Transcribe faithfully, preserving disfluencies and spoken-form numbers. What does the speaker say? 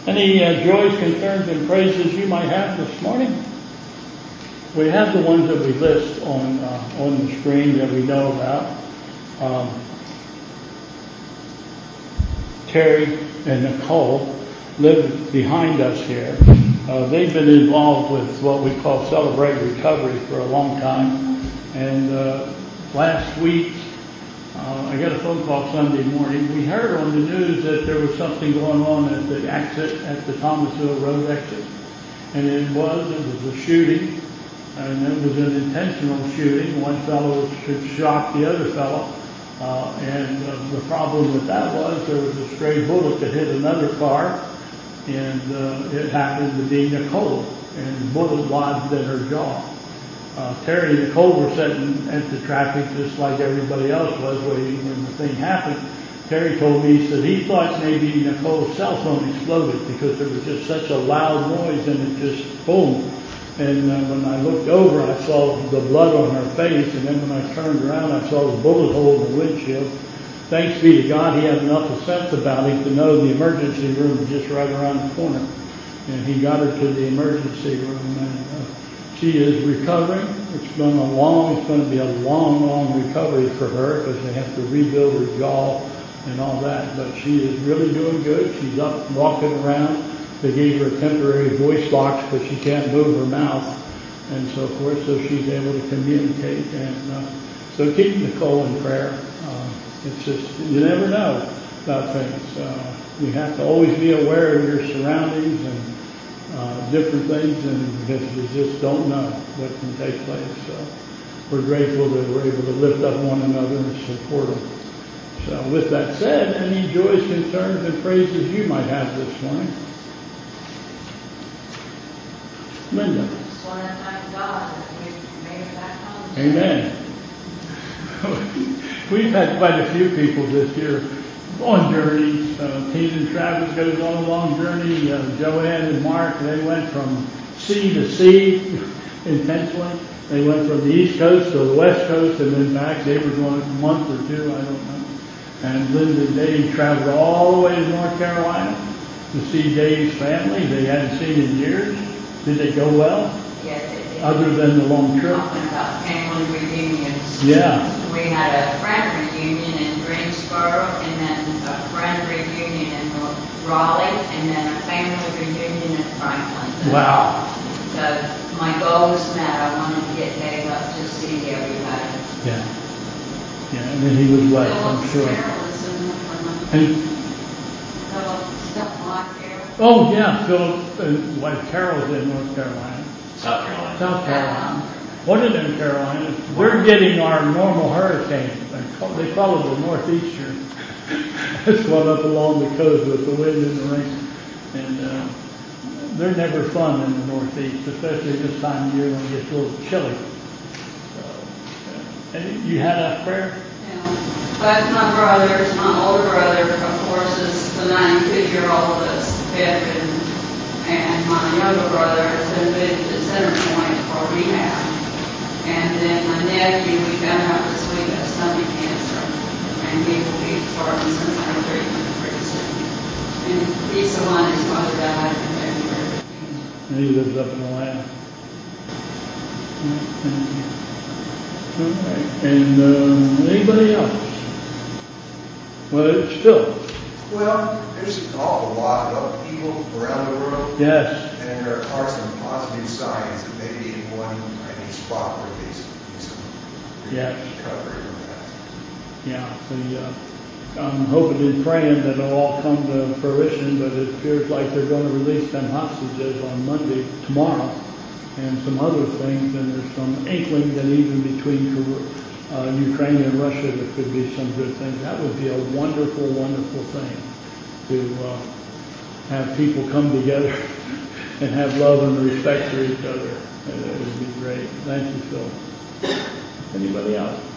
Any uh, joys, concerns, and praises you might have this morning? We have the ones that we list on uh, on the screen that we know about. Um, Terry and Nicole live behind us here. Uh, they've been involved with what we call Celebrate Recovery for a long time. And uh, last week, uh, I got a phone call Sunday morning. We heard on the news that there was something going on at the exit, at the Thomasville Road exit. And it was, it was a shooting. And it was an intentional shooting. One fellow had shot the other fellow. Uh, and uh, the problem with that was there was a stray bullet that hit another car. And uh, it happened to be Nicole. And the bullet lodged in her jaw. Uh, Terry and Nicole were sitting at the traffic just like everybody else was waiting when the thing happened. Terry told me, he said he thought maybe Nicole's cell phone exploded because there was just such a loud noise and it just boom. And uh, when I looked over, I saw the blood on her face, and then when I turned around, I saw the bullet hole in the windshield. Thanks be to God, he had enough of sense about him to know the emergency room was just right around the corner. And he got her to the emergency room, and uh, she is recovering. It's been a long, it's going to be a long, long recovery for her because they have to rebuild her jaw and all that. But she is really doing good. She's up walking around. They gave her a temporary voice box because she can't move her mouth and so forth, so she's able to communicate. And uh, so keep Nicole in prayer. Uh, it's just, you never know about things. Uh, you have to always be aware of your surroundings and uh, different things, and because you just don't know what can take place. So we're grateful that we're able to lift up one another and support them. So with that said, any joys, concerns, and praises you might have this morning? Linda. Just want to thank God that we made it back home. Amen. We've had quite a few people this year on journeys. Uh, Tina and Travis goes on a long journey. Uh, Joanne and Mark, they went from sea to sea intentionally. They went from the East Coast to the West Coast and then back. They were going a month or two, I don't know. And Linda and Dave traveled all the way to North Carolina to see Dave's family. They hadn't seen in years. Did they go well? Yes, it did. Other than the long trip? Talking about family reunions. Yeah. We had a friend reunion in Greensboro, and then a friend reunion in Raleigh, and then a family reunion in Franklin. Wow. So my goal was met. I wanted to get Dave up to see everybody. Yeah. Yeah, and then he was blessed, I'm sure. And, oh, yeah, Philip and wife Carol's in North Carolina. South Carolina. South Carolina. What is in Carolina? They're getting our normal hurricane. They call it the northeaster. It's one up along the coast with the wind and the rain. And uh, they're never fun in the northeast, especially this time of year when it gets a little chilly. So, uh, and you had a prayer? Both my brothers, my older brother, of course, is the ninety-two-year-old that's bedridden, and my younger brother has been moved to Center Point for rehab. And then my nephew, we found out this week, has stomach cancer, and he will be starting some kind of treatment pretty soon. And he's the one whose mother died in February. And he lives up in Atlanta. All right. And um, anybody else? Well, it's Phil. Well, there's an awful lot of upheaval around the world. Yes. And there are some positive signs that maybe in one tiny spot where there's some yes. recovery from that. Yeah. The, uh, I'm hoping and praying that it'll all come to fruition, but it appears like they're going to release them hostages on Monday, tomorrow, and some other things, and there's some inkling that even between uh, Ukraine and Russia there could be some good things. That would be a wonderful, wonderful thing to uh, have people come together and have love and respect for each other. And it would be great. Thank you, Phil. Anybody else?